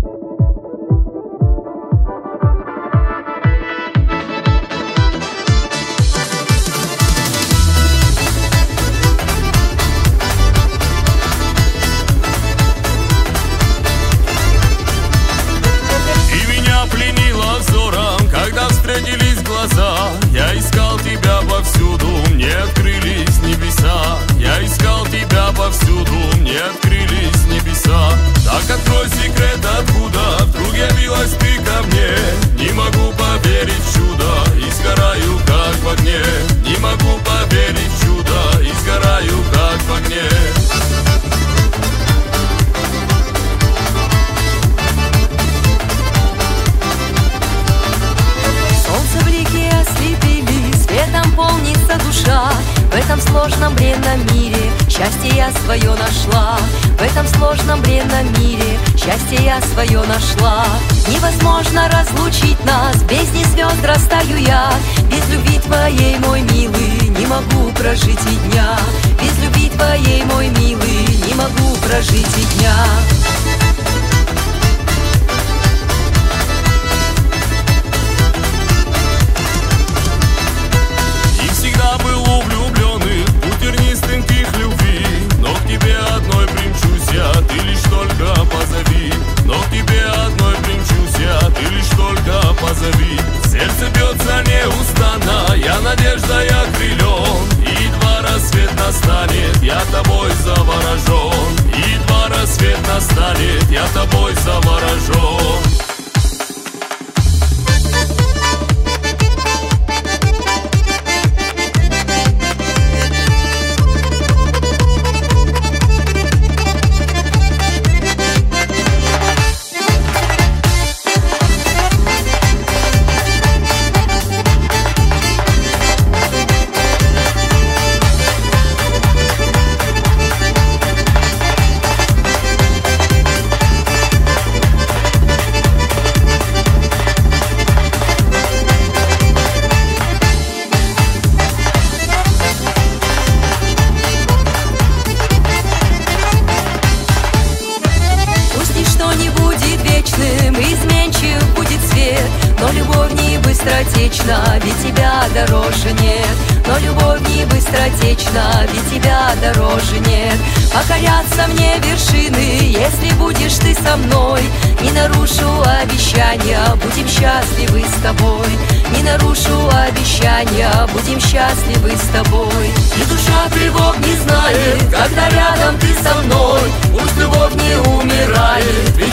Я искал тебя повсюду, мне открылись небеса. Я искал тебя повсюду, мне открылись небеса. Так открой секрет, откуда вдруг явилась ты ко мне. Не могу поверить в чудо и сгораю, как в огне. Не могу поверить в чудо и сгораю, как в огне. Светом полнится душа. В этом сложном бренном мире счастье я свое нашла. В этом сложном бренном мире счастье я свое нашла. Невозможно разлучить нас, в бездне звезд растаю я. Без любви твоей, мой милый, не могу прожить и дня. Без любви твоей, мой милый, не могу прожить и дня. Ты лишь только позови, но к тебе одной примчусь я. Ты лишь только позови. Сердце бьется неустанно, я надеждой окрылен. И едва рассвет настанет, я тобой заворожен. И едва рассвет настанет, я тобой заворожен. Изменчив будет свет, но любовь не быстротечна, ведь тебя дороже нет. Но любовь не быстротечна, ведь тебя дороже нет. Покорятся мне вершины, если будешь ты со мной. Не нарушу обещания, будем счастливы с тобой. Не нарушу обещания, будем счастливы с тобой. И душа тревог не знает, когда рядом ты со мной. Пусть любовь не умирает,